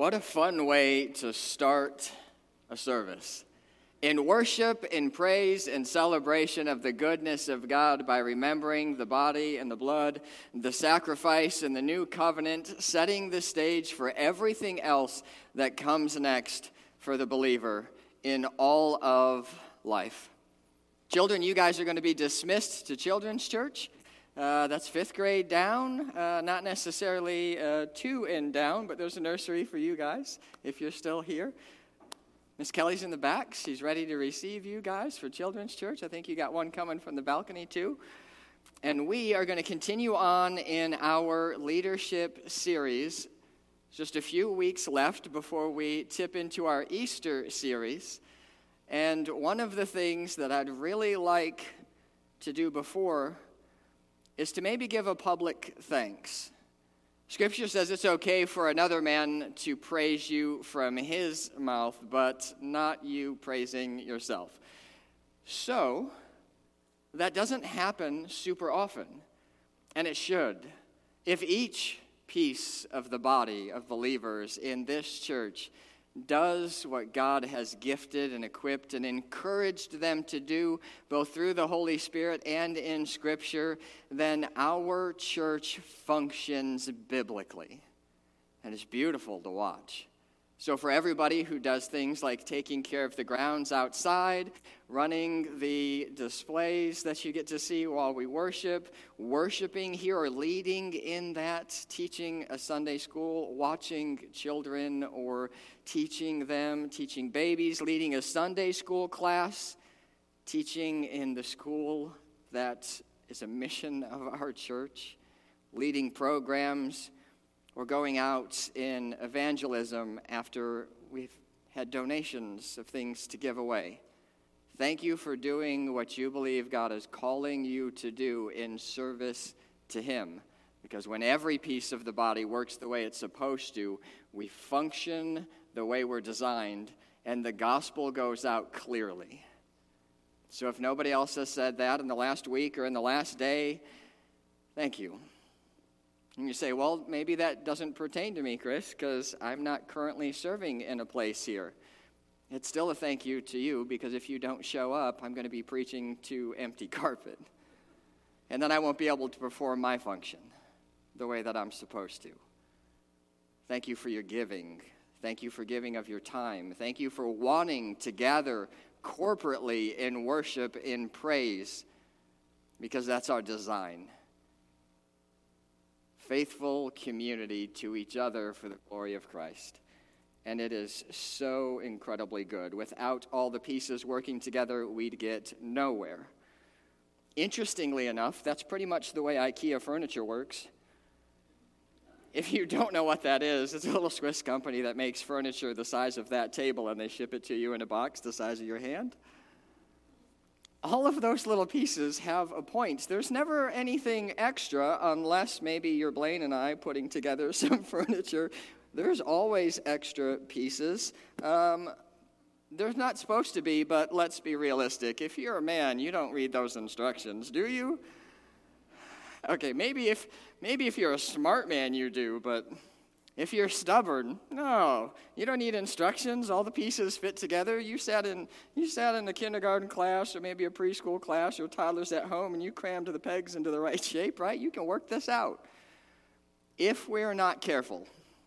What a fun way to start a service. In worship, in praise, and celebration of the goodness of God by remembering the body and the blood, the sacrifice and the new covenant, setting the stage for everything else that comes next for the believer in all of life. Children, you guys are going to be dismissed to Children's Church. That's 5th grade down, not necessarily 2 and down, but there's a nursery for you guys if you're still here. Miss Kelly's in the back. She's ready to receive you guys for Children's Church. I think you got one coming from the balcony too. And we are going to continue on in our leadership series. Just a few weeks left before we tip into our Easter series. And one of the things that I'd really like to do before is to maybe give a public thanks. Scripture says it's okay for another man to praise you from his mouth, but not you praising yourself. So, that doesn't happen super often, and it should. If each piece of the body of believers in this church does what God has gifted and equipped and encouraged them to do, both through the Holy Spirit and in Scripture, then our church functions biblically. And it's beautiful to watch. So for everybody who does things like taking care of the grounds outside, running the displays that you get to see while we worship, worshiping here or leading in that, teaching a Sunday school, watching children or teaching them, teaching babies, leading a Sunday school class, teaching in the school that is a mission of our church, leading programs, or going out in evangelism after we've had donations of things to give away. Thank you for doing what you believe God is calling you to do in service to Him. Because when every piece of the body works the way it's supposed to, we function the way we're designed, and the gospel goes out clearly. So if nobody else has said that in the last week or in the last day, thank you. And you say, well, maybe that doesn't pertain to me, Chris, because I'm not currently serving in a place here. It's still a thank you to you, because if you don't show up, I'm going to be preaching to empty carpet. And then I won't be able to perform my function the way that I'm supposed to. Thank you for your giving. Thank you for giving of your time. Thank you for wanting to gather corporately in worship, in praise, because that's our design. Faithful community to each other for the glory of Christ. And it is so incredibly good. Without all the pieces working together, we'd get nowhere. Interestingly enough, that's pretty much the way IKEA furniture works. If you don't know what that is, it's a little Swiss company that makes furniture the size of that table, and they ship it to you in a box the size of your hand. All of those little pieces have a point. There's never anything extra unless maybe you're Blaine and I putting together some furniture. There's always extra pieces. There's not supposed to be, but let's be realistic. If you're a man, you don't read those instructions, do you? Okay, maybe if you're a smart man, you do, but if you're stubborn, no, you don't need instructions. All the pieces fit together. You sat in a kindergarten class or maybe a preschool class or toddlers at home, and you crammed the pegs into the right shape, right? You can work this out. If we're not careful,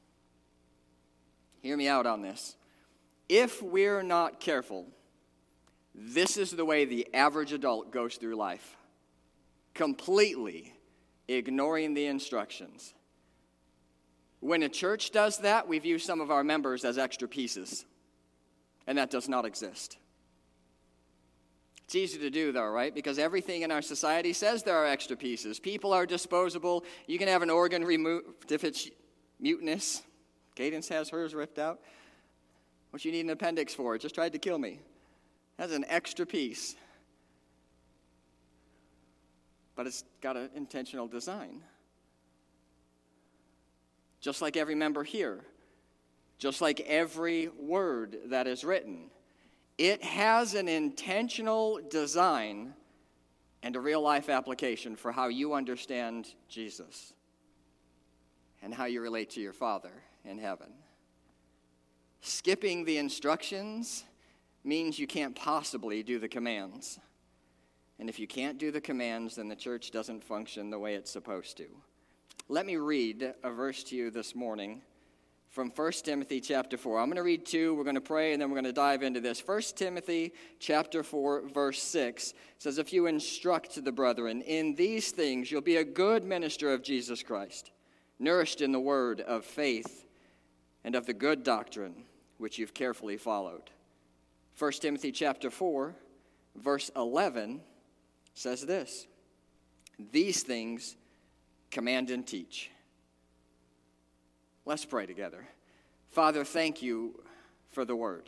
hear me out on this. If we're not careful, this is the way the average adult goes through life, completely ignoring the instructions. When a church does that, we view some of our members as extra pieces, and that does not exist. It's easy to do, though, right? Because everything in our society says there are extra pieces. People are disposable. You can have an organ removed if it's mutinous. Cadence has hers ripped out. What you need an appendix for? It just tried to kill me. That's an extra piece. But it's got an intentional design. Just like every member here, just like every word that is written, it has an intentional design and a real-life application for how you understand Jesus and how you relate to your Father in heaven. Skipping the instructions means you can't possibly do the commands. And if you can't do the commands, then the church doesn't function the way it's supposed to. Let me read a verse to you this morning from 1 Timothy chapter 4. I'm going to read 2, we're going to pray, and then we're going to dive into this. 1 Timothy chapter 4, verse 6 says, if you instruct the brethren in these things, you'll be a good minister of Jesus Christ, nourished in the word of faith and of the good doctrine which you've carefully followed. 1 Timothy chapter 4, verse 11 says this, these things command and teach. Let's pray together. Father, thank you for the word,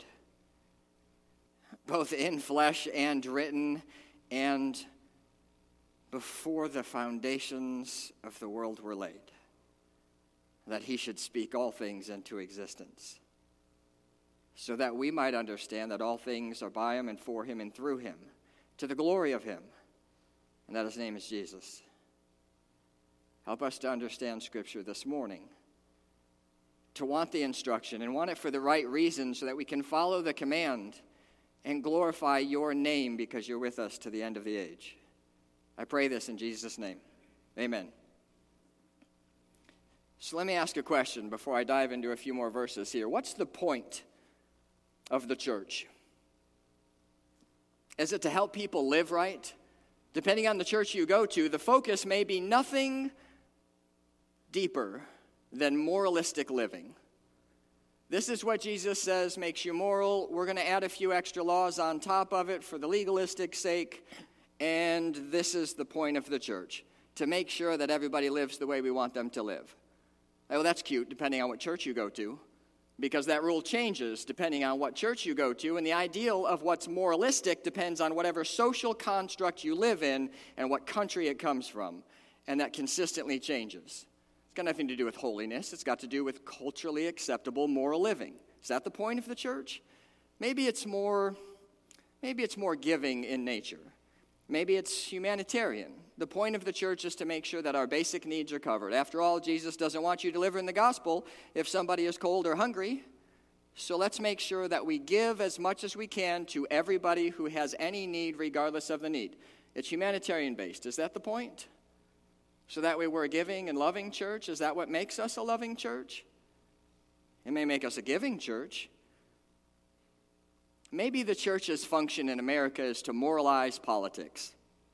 both in flesh and written, and before the foundations of the world were laid, that he should speak all things into existence, so that we might understand that all things are by him and for him and through him, to the glory of him, and that his name is Jesus. Help us to understand Scripture this morning, to want the instruction and want it for the right reason so that we can follow the command and glorify your name because you're with us to the end of the age. I pray this in Jesus' name. Amen. So let me ask a question before I dive into a few more verses here. What's the point of the church? Is it to help people live right? Depending on the church you go to, the focus may be nothing deeper than moralistic living. This is what Jesus says makes you moral. We're going to add a few extra laws on top of it for the legalistic sake, and this is the point of the church, to make sure that everybody lives the way we want them to live. Well, that's cute, depending on what church you go to, because that rule changes depending on what church you go to, and the ideal of what's moralistic depends on whatever social construct you live in and what country it comes from, and that consistently changes. It's got nothing to do with holiness. It's got to do with culturally acceptable moral living. Is that the point of the church? Maybe it's more giving in nature. Maybe it's humanitarian. The point of the church is to make sure that our basic needs are covered. After all, Jesus doesn't want you delivering the gospel if somebody is cold or hungry. So let's make sure that we give as much as we can to everybody who has any need, regardless of the need. It's humanitarian based. Is that the point? So that way we're a giving and loving church. Is that what makes us a loving church? It may make us a giving church. Maybe the church's function in America is to moralize politics.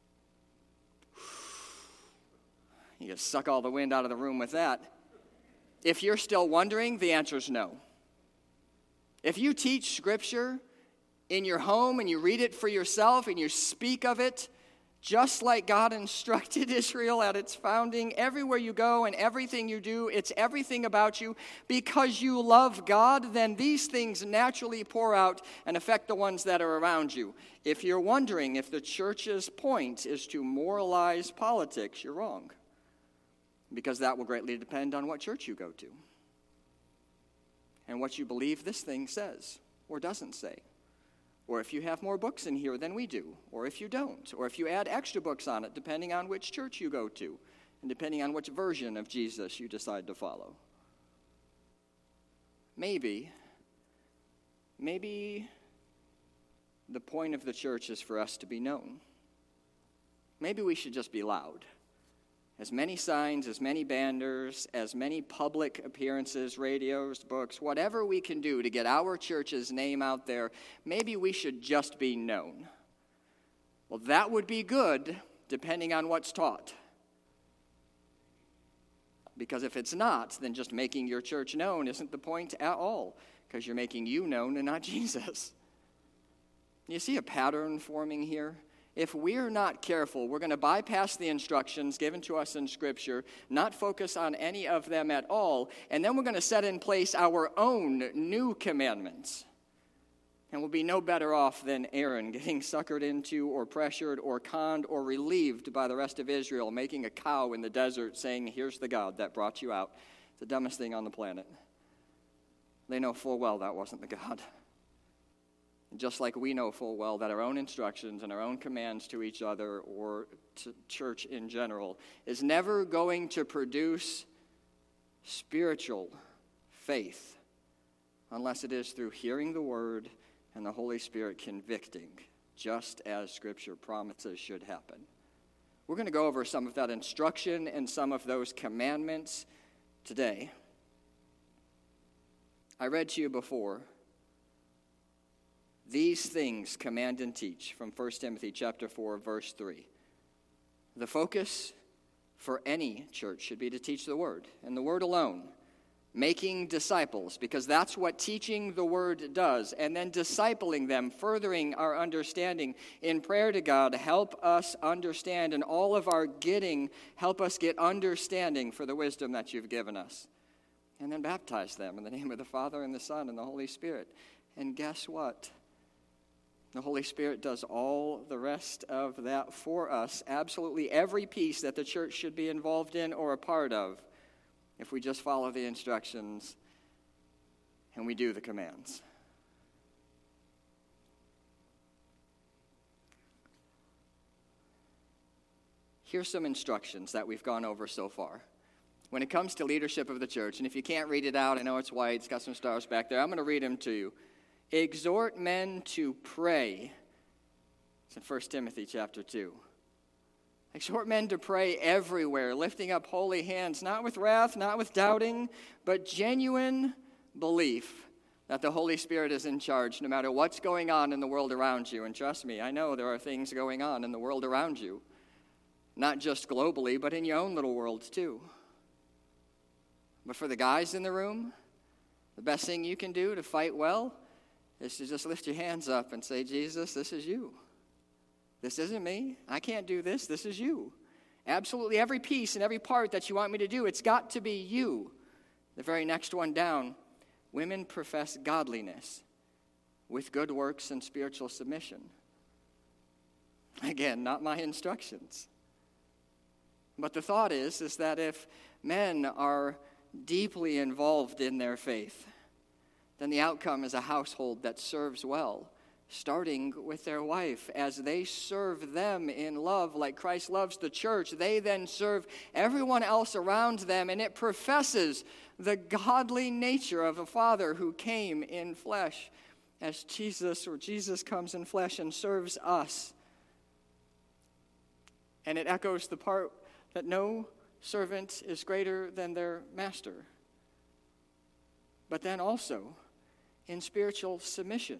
You can suck all the wind out of the room with that. If you're still wondering, the answer is no. If you teach Scripture in your home and you read it for yourself and you speak of it, just like God instructed Israel at its founding, everywhere you go and everything you do, it's everything about you. Because you love God, then these things naturally pour out and affect the ones that are around you. If you're wondering if the church's point is to moralize politics, you're wrong. Because that will greatly depend on what church you go to and what you believe this thing says or doesn't say. Or if you have more books in here than we do, or if you don't, or if you add extra books on it, depending on which church you go to, and depending on which version of Jesus you decide to follow. Maybe the point of the church is for us to be known. Maybe we should just be loud. As many signs, as many banners, as many public appearances, radios, books, whatever we can do to get our church's name out there, maybe we should just be known. Well, that would be good, depending on what's taught. Because if it's not, then just making your church known isn't the point at all, because you're making you known and not Jesus. You see a pattern forming here? If we're not careful, we're going to bypass the instructions given to us in Scripture, not focus on any of them at all, and then we're going to set in place our own new commandments. And we'll be no better off than Aaron getting suckered into or pressured or conned or relieved by the rest of Israel, making a cow in the desert saying, "Here's the God that brought you out." It's the dumbest thing on the planet. They know full well that wasn't the God. Just like we know full well that our own instructions and our own commands to each other or to church in general is never going to produce spiritual faith unless it is through hearing the word and the Holy Spirit convicting, just as Scripture promises should happen. We're going to go over some of that instruction and some of those commandments today. I read to you before, these things command and teach, from 1 Timothy chapter 4, verse 3. The focus for any church should be to teach the word, and the word alone, making disciples, because that's what teaching the word does, and then discipling them, furthering our understanding. In prayer to God, help us understand, and all of our getting, help us get understanding for the wisdom that you've given us. And then baptize them in the name of the Father and the Son and the Holy Spirit. And guess what? The Holy Spirit does all the rest of that for us. Absolutely every piece that the church should be involved in or a part of, if we just follow the instructions and we do the commands. Here's some instructions that we've gone over so far. When it comes to leadership of the church, and if you can't read it out, I know it's white, it's got some stars back there, I'm going to read them to you. Exhort men to pray. It's in 1 Timothy chapter 2. Exhort men to pray everywhere, lifting up holy hands, not with wrath, not with doubting, but genuine belief that the Holy Spirit is in charge no matter what's going on in the world around you. And trust me, I know there are things going on in the world around you, not just globally, but in your own little worlds too. But for the guys in the room, the best thing you can do to fight well is to just lift your hands up and say, Jesus, this is you. This isn't me. I can't do this. This is you. Absolutely every piece and every part that you want me to do, it's got to be you. The very next one down, women profess godliness with good works and spiritual submission. Again, not my instructions. But the thought is that if men are deeply involved in their faith, then the outcome is a household that serves well, starting with their wife. As they serve them in love like Christ loves the church, they then serve everyone else around them, and it professes the godly nature of a Father who came in flesh as Jesus comes in flesh and serves us. And it echoes the part that no servant is greater than their master. But then also in spiritual submission,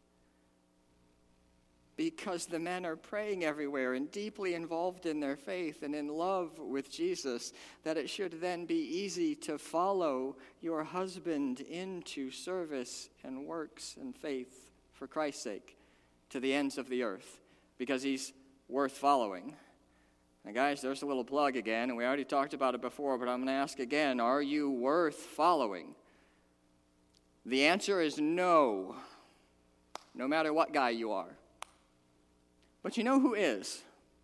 because the men are praying everywhere and deeply involved in their faith and in love with Jesus, that it should then be easy to follow your husband into service and works and faith for Christ's sake to the ends of the earth, because he's worth following. Now, guys, there's a little plug again, and we already talked about it before, but I'm going to ask again, are you worth following? The answer is no, no matter what guy you are. But you know who is?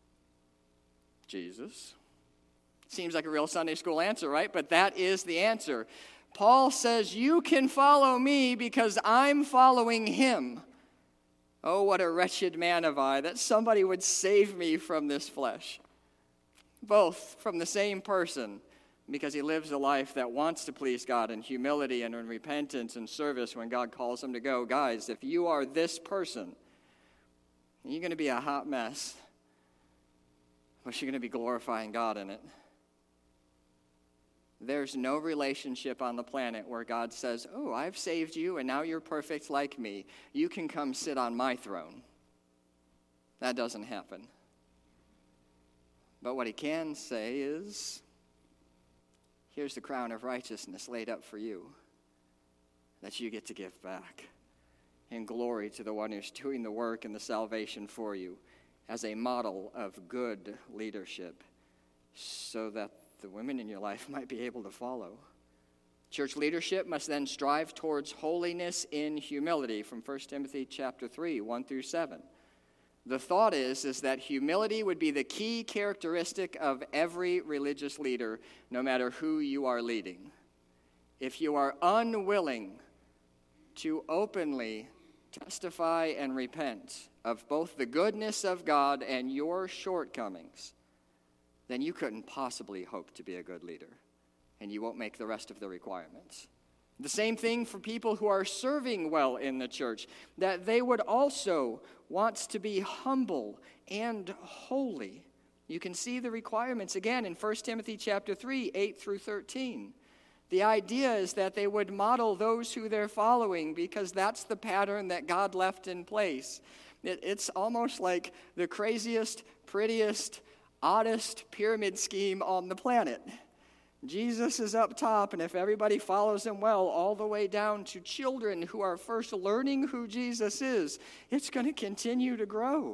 Jesus. Seems like a real Sunday school answer, right? But that is the answer. Paul says, you can follow me because I'm following him. Oh, what a wretched man am I, that somebody would save me from this flesh. Both from the same person, because he lives a life that wants to please God in humility and in repentance and service when God calls him to go. Guys, if you are this person, you're going to be a hot mess, but you're going to be glorifying God in it. There's no relationship on the planet where God says, oh, I've saved you and now you're perfect like me. You can come sit on my throne. That doesn't happen. But what he can say is, here's the crown of righteousness laid up for you that you get to give back in glory to the one who's doing the work and the salvation for you as a model of good leadership so that the women in your life might be able to follow. Church leadership must then strive towards holiness in humility from 1 Timothy chapter 3, 1 through 7. The thought is that humility would be the key characteristic of every religious leader, no matter who you are leading. If you are unwilling to openly testify and repent of both the goodness of God and your shortcomings, then you couldn't possibly hope to be a good leader, and you won't make the rest of the requirements. The same thing for people who are serving well in the church, that they would also want to be humble and holy. You can see the requirements again in 1 Timothy chapter 3, 8 through 13. The idea is that they would model those who they're following because that's the pattern that God left in place. It's almost like the craziest, prettiest, oddest pyramid scheme on the planet. Jesus is up top, and if everybody follows him well, all the way down to children who are first learning who Jesus is, it's going to continue to grow.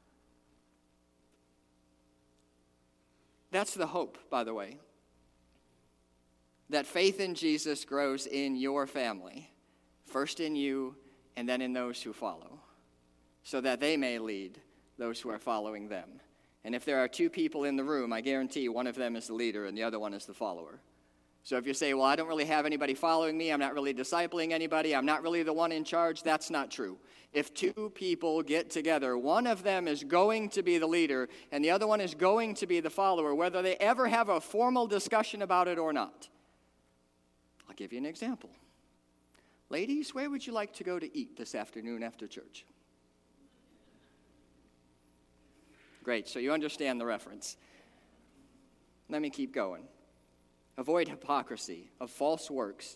That's the hope, by the way. That faith in Jesus grows in your family, first in you and then in those who follow, so that they may lead those who are following them. And if there are two people in the room, I guarantee one of them is the leader and the other one is the follower. So if you say, well, I don't really have anybody following me, I'm not really discipling anybody, I'm not really the one in charge, that's not true. If two people get together, one of them is going to be the leader and the other one is going to be the follower, whether they ever have a formal discussion about it or not. I'll give you an example. Ladies, where would you like to go to eat this afternoon after church? Great, so you understand the reference. Let me keep going. Avoid hypocrisy of false works.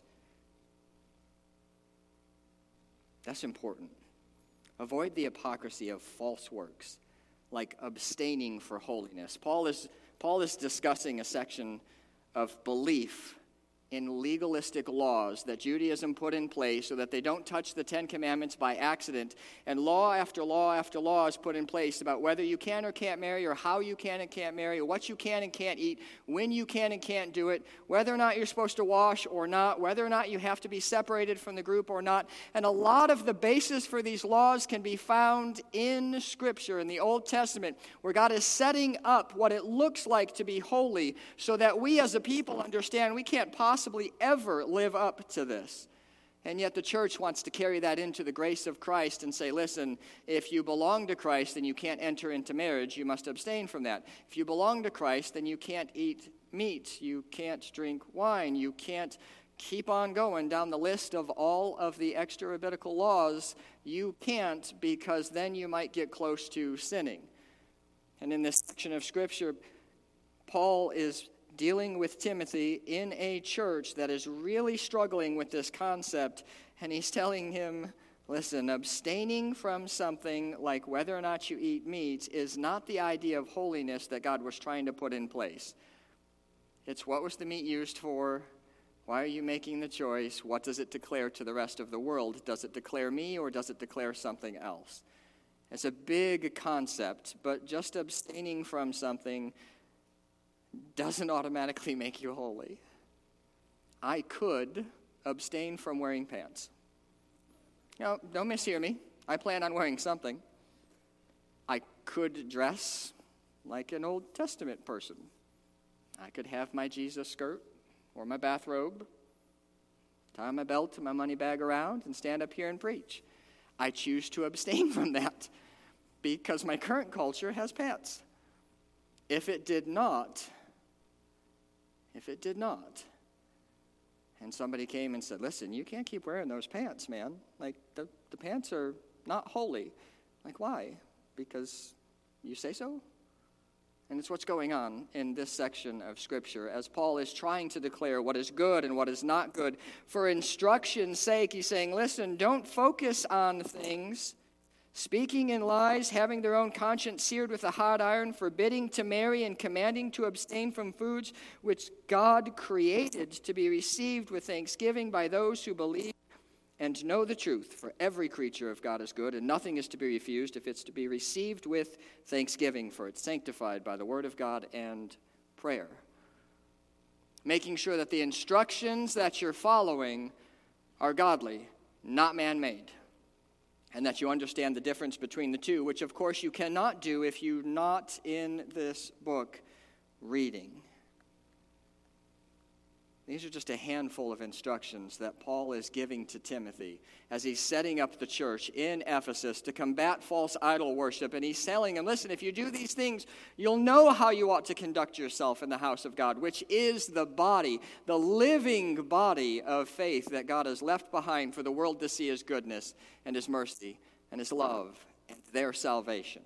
That's important. Avoid the hypocrisy of false works, like abstaining for holiness. Paul is discussing a section of belief in legalistic laws that Judaism put in place so that they don't touch the Ten Commandments by accident. And law after law after law is put in place about whether you can or can't marry, or how you can and can't marry, or what you can and can't eat, when you can and can't do it, whether or not you're supposed to wash or not, whether or not you have to be separated from the group or not. And a lot of the basis for these laws can be found in Scripture, in the Old Testament, where God is setting up what it looks like to be holy so that we as a people understand we can't possibly ever live up to this. And yet the church wants to carry that into the grace of Christ and say, listen, if you belong to Christ, then you can't enter into marriage. You must abstain from that. If you belong to Christ, then you can't eat meat. You can't drink wine. You can't keep on going down the list of all of the extra rabbinical laws. You can't, because then you might get close to sinning. And in this section of Scripture, Paul is dealing with Timothy in a church that is really struggling with this concept, and he's telling him, listen, abstaining from something like whether or not you eat meat is not the idea of holiness that God was trying to put in place. It's what was the meat used for? Why are you making the choice? What does it declare to the rest of the world? Does it declare me or does it declare something else? It's a big concept, but just abstaining from something doesn't automatically make you holy. I could abstain from wearing pants. Now, don't mishear me. I plan on wearing something. I could dress like an Old Testament person. I could have my Jesus skirt or my bathrobe, tie my belt and my money bag around, and stand up here and preach. I choose to abstain from that because my current culture has pants. If it did not, and somebody came and said, listen, you can't keep wearing those pants, man. Like, the pants are not holy. Like, why? Because you say so? And it's what's going on in this section of Scripture as Paul is trying to declare what is good and what is not good. For instruction's sake, he's saying, listen, don't focus on things speaking in lies, having their own conscience seared with a hot iron, forbidding to marry and commanding to abstain from foods which God created to be received with thanksgiving by those who believe and know the truth. For every creature of God is good, and nothing is to be refused if it's to be received with thanksgiving, for it's sanctified by the word of God and prayer. Making sure that the instructions that you're following are godly, not man-made. And that you understand the difference between the two, which of course you cannot do if you're not in this book reading. These are just a handful of instructions that Paul is giving to Timothy as he's setting up the church in Ephesus to combat false idol worship. And he's telling him, listen, if you do these things, you'll know how you ought to conduct yourself in the house of God, which is the body, the living body of faith that God has left behind for the world to see his goodness and his mercy and his love and their salvation.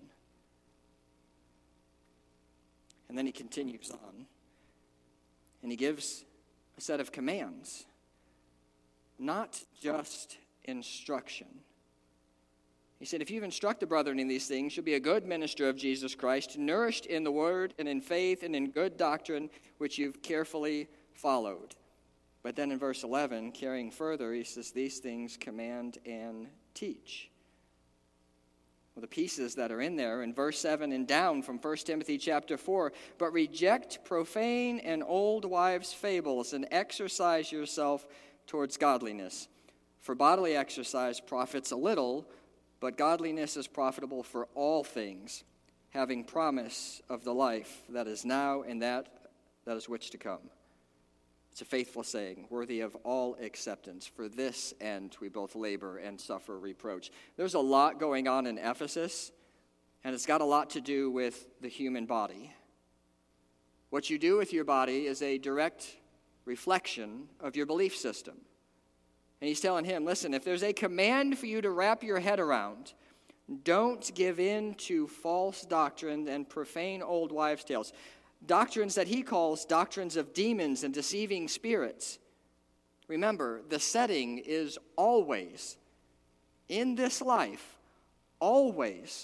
And then he continues on, and he gives a set of commands, not just instruction. He said, if you've instructed the brethren in these things, you'll be a good minister of Jesus Christ, nourished in the word and in faith and in good doctrine, which you've carefully followed. But then in verse 11, carrying further, he says, these things command and teach. Well, the pieces that are in there in verse 7 and down from 1 Timothy chapter 4, but reject profane and old wives' fables and exercise yourself towards godliness. For bodily exercise profits a little, but godliness is profitable for all things, having promise of the life that is now and that is which to come. It's a faithful saying, worthy of all acceptance. For this end we both labor and suffer reproach. There's a lot going on in Ephesus, and it's got a lot to do with the human body. What you do with your body is a direct reflection of your belief system. And he's telling him, listen, if there's a command for you to wrap your head around, don't give in to false doctrine and profane old wives' tales. Doctrines that he calls doctrines of demons and deceiving spirits. Remember, the setting is always, in this life, always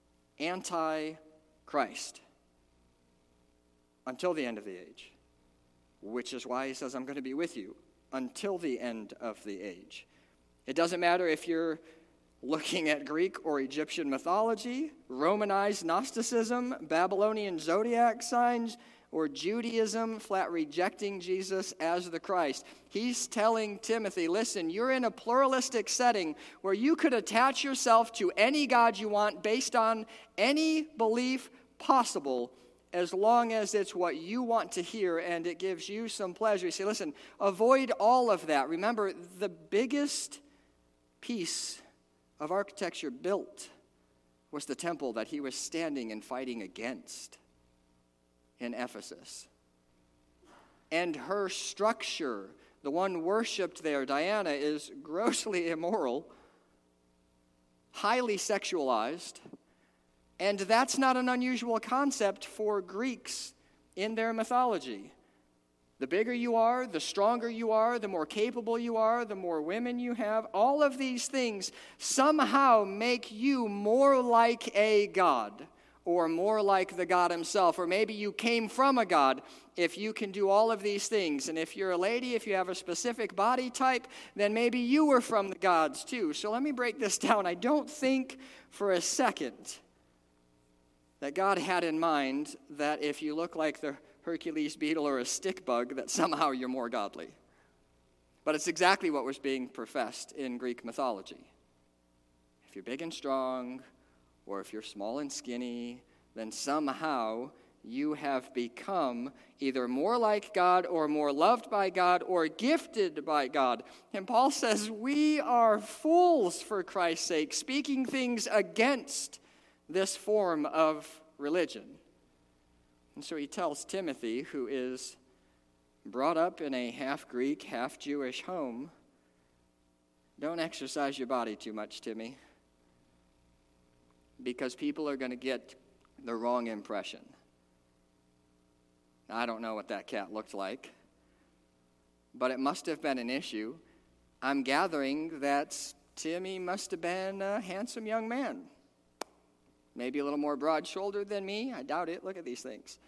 anti-Christ until the end of the age, which is why he says, I'm going to be with you until the end of the age. It doesn't matter if you're looking at Greek or Egyptian mythology, Romanized Gnosticism, Babylonian zodiac signs, or Judaism, flat rejecting Jesus as the Christ. He's telling Timothy, listen, you're in a pluralistic setting where you could attach yourself to any god you want based on any belief possible, as long as it's what you want to hear and it gives you some pleasure. You say, listen, avoid all of that. Remember, the biggest piece of architecture built was the temple that he was standing and fighting against in Ephesus. And her structure, the one worshipped there, Diana, is grossly immoral, highly sexualized, and that's not an unusual concept for Greeks in their mythology. The bigger you are, the stronger you are, the more capable you are, the more women you have. All of these things somehow make you more like a god, or more like the God himself. Or maybe you came from a god if you can do all of these things. And if you're a lady, if you have a specific body type, then maybe you were from the gods too. So let me break this down. I don't think for a second that God had in mind that if you look like the Hercules beetle or a stick bug, that somehow you're more godly. But it's exactly what was being professed in Greek mythology. If you're big and strong, or if you're small and skinny, then somehow you have become either more like God or more loved by God or gifted by God. And Paul says, we are fools for Christ's sake, speaking things against this form of religion. And so he tells Timothy, who is brought up in a half-Greek, half-Jewish home, don't exercise your body too much, Timmy, because people are going to get the wrong impression. I don't know what that cat looked like, but it must have been an issue. I'm gathering that Timmy must have been a handsome young man. Maybe a little more broad-shouldered than me. I doubt it. Look at these things.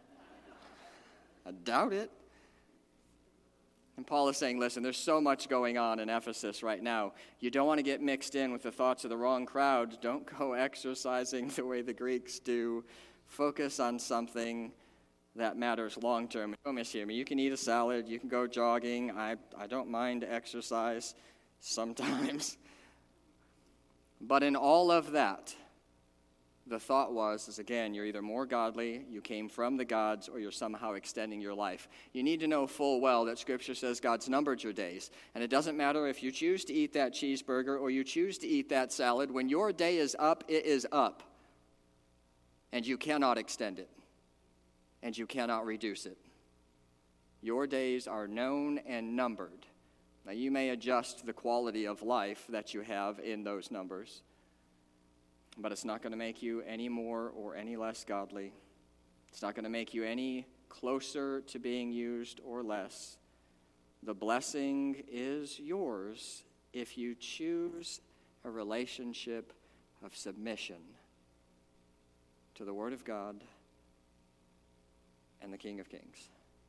I doubt it. And Paul is saying, listen, there's so much going on in Ephesus right now. You don't want to get mixed in with the thoughts of the wrong crowd. Don't go exercising the way the Greeks do. Focus on something that matters long-term. Don't mishear me. You can eat a salad. You can go jogging. I don't mind exercise sometimes. But in all of that, the thought was, again, you're either more godly, you came from the gods, or you're somehow extending your life. You need to know full well that Scripture says God's numbered your days. And it doesn't matter if you choose to eat that cheeseburger or you choose to eat that salad. When your day is up, it is up. And you cannot extend it. And you cannot reduce it. Your days are known and numbered. Now, you may adjust the quality of life that you have in those numbers, but it's not going to make you any more or any less godly. It's not going to make you any closer to being used or less. The blessing is yours if you choose a relationship of submission to the Word of God and the King of Kings.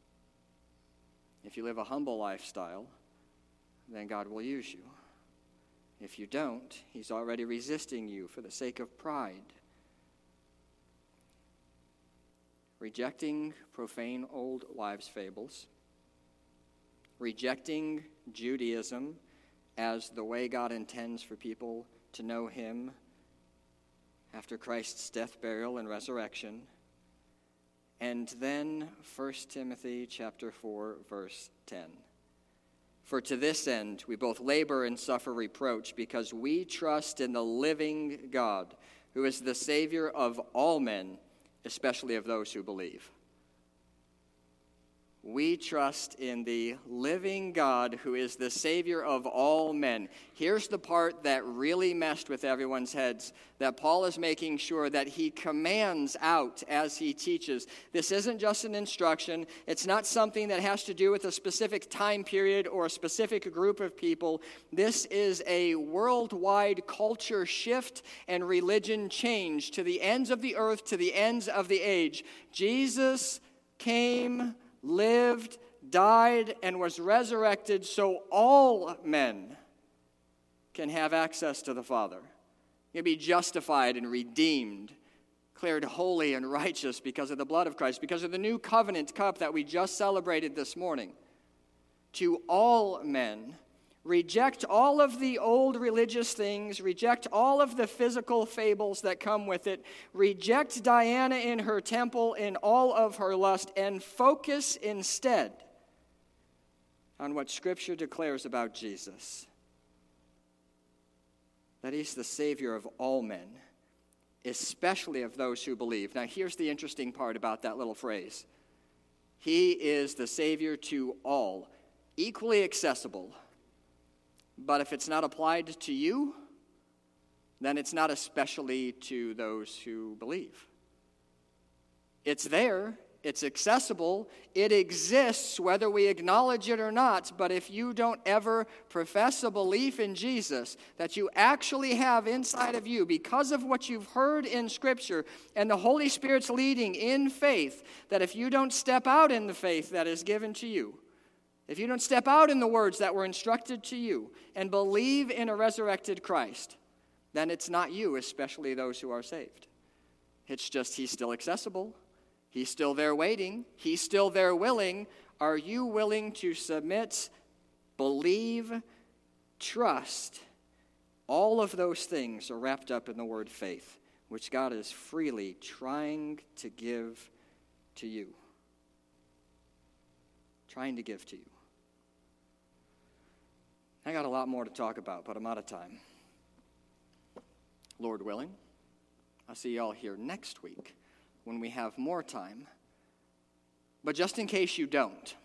If you live a humble lifestyle, then God will use you. If you don't, He's already resisting you for the sake of pride. Rejecting profane old wives' fables. Rejecting Judaism as the way God intends for people to know Him after Christ's death, burial, and resurrection. And then 1 Timothy chapter 4, verse 10. For to this end we both labor and suffer reproach, because we trust in the living God, who is the Savior of all men, especially of those who believe. We trust in the living God, who is the Savior of all men. Here's the part that really messed with everyone's heads, that Paul is making sure that he commands out as he teaches. This isn't just an instruction. It's not something that has to do with a specific time period or a specific group of people. This is a worldwide culture shift and religion change to the ends of the earth, to the ends of the age. Jesus came, lived, died, and was resurrected so all men can have access to the Father. Can be justified and redeemed, declared holy and righteous because of the blood of Christ, because of the new covenant cup that we just celebrated this morning. To all men. Reject all of the old religious things. Reject all of the physical fables that come with it. Reject Diana in her temple in all of her lust, and focus instead on what Scripture declares about Jesus. That He's the Savior of all men, especially of those who believe. Now, here's the interesting part about that little phrase. He is the Savior to all, equally accessible. But if it's not applied to you, then it's not especially to those who believe. It's there, it's accessible, it exists whether we acknowledge it or not, but if you don't ever profess a belief in Jesus that you actually have inside of you because of what you've heard in Scripture and the Holy Spirit's leading in faith, that if you don't step out in the faith that is given to you, if you don't step out in the words that were instructed to you and believe in a resurrected Christ, then it's not you, especially those who are saved. It's just He's still accessible. He's still there waiting. He's still there willing. Are you willing to submit, believe, trust? All of those things are wrapped up in the word faith, which God is freely trying to give to you. Trying to give to you. I got a lot more to talk about, but I'm out of time. Lord willing, I'll see y'all here next week when we have more time. But just in case you don't,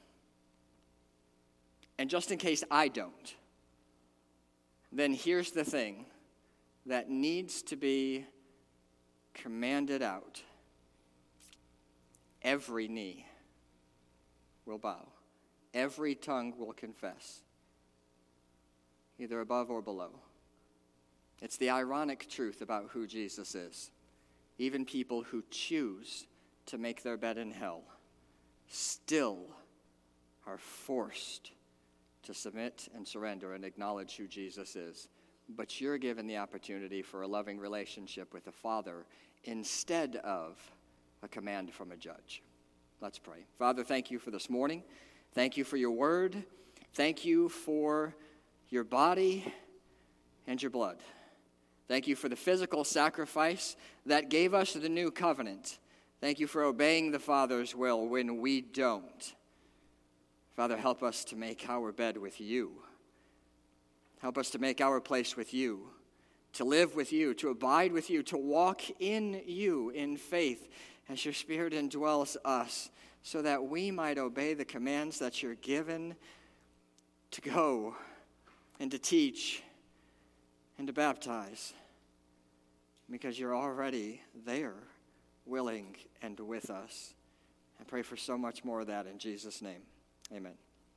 and just in case I don't, then here's the thing that needs to be commanded out. Every knee will bow. Every tongue will confess, either above or below. It's the ironic truth about who Jesus is. Even people who choose to make their bed in hell still are forced to submit and surrender and acknowledge who Jesus is. But you're given the opportunity for a loving relationship with the Father instead of a command from a judge. Let's pray. Father, thank you for this morning. Thank you for your word. Thank you for your body and your blood. Thank you for the physical sacrifice that gave us the new covenant. Thank you for obeying the Father's will when we don't. Father, help us to make our bed with you. Help us to make our place with you, to live with you, to abide with you, to walk in you in faith as your Spirit indwells us, so that we might obey the commands that you're given to go and to teach and to baptize, because you're already there, willing and with us. I pray for so much more of that in Jesus' name. Amen.